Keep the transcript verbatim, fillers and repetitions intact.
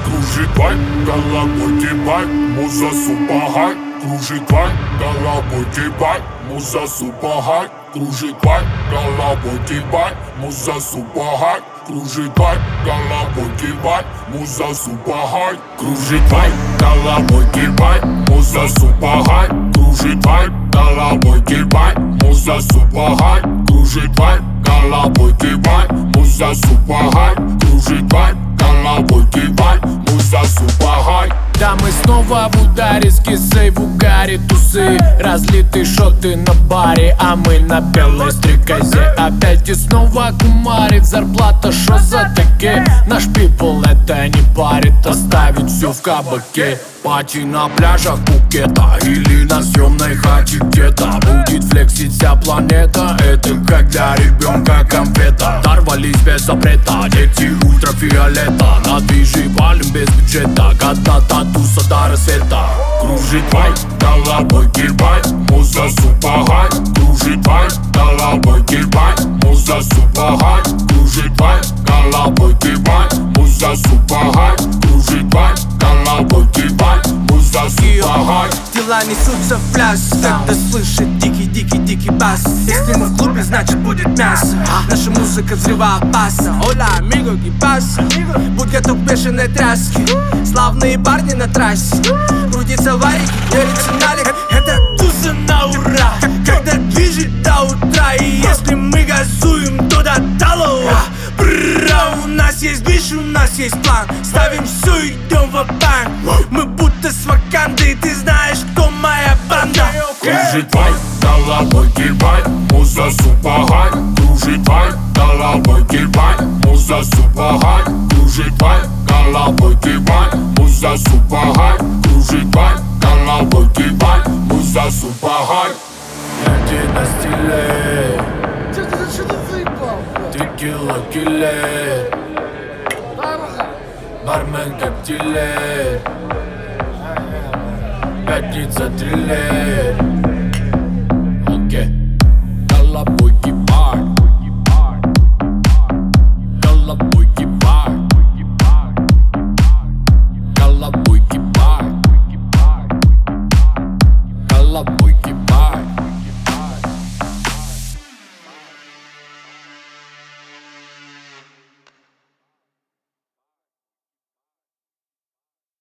кружит вайп, головой кивай, муза супер хай. Кружит вайп, головой кивай, муза супер хай. Кружит вайп, головой кивай, муза супер хай. Кружит вайп, головой кивай, муза супер хай. Кружит вайп, головой кивай, муза супер хай. Кружит вайп, головой кивай, муза супер хай. Кружит вайп, головой кивай, муза супер хай. Кружит вайп, головой кивай, муза супер хай. Да, мы снова в ударе с кисой, в угаре тусы. Разлитые шоты на баре, а мы на белой стрекозе. Опять и снова кумарит, зарплата шо за таки. Наш пипл это не парит, оставить все в кабаке. Пати на пляжах Пукета или на съемной хате где-то. Будет флексить вся планета, это как для ребенка конфета. Дорвались без запрета, дети ультрафиолета. На движи валим без бюджета, года татуса до рассвета. Кружит вайп, головой кивай, муза супер хай. Кружит вайп, головой кивай, муза супер хай. Кружит вайп, головой кивай, муза супер хай. Кружит вайп, головой кивай, муза супер хай. Дела несутся в пляс, когда слышит дикий-дикий-дикий бас. Если мы в клубе, значит будет мясо. Наша музыка взрывоопасна. Оля, амиго, гипас. Будь готов к бешеной тряске. Славные парни на трассе. Крутится варик, верится налик. Это туза на ура, когда движет до утра. И если мы газуем, то до талого. Бра, у нас есть биш, у нас есть план. Ставим все, идем в банк. Мы будто с Вакандой, ты знаешь, кто моя банда. Кружит вайп, головой кивай, муза супер хай. Кружит вайп, головой кивай, муза супер хай. Кружит вайп, головой кивай, муза супер хай. Кружит вайп, головой кивай, муза супер хай. Я на стиле, Че ты за что ты заебал, блядь? текила киллер, Дорога. бармен как дилер, пятница триллер.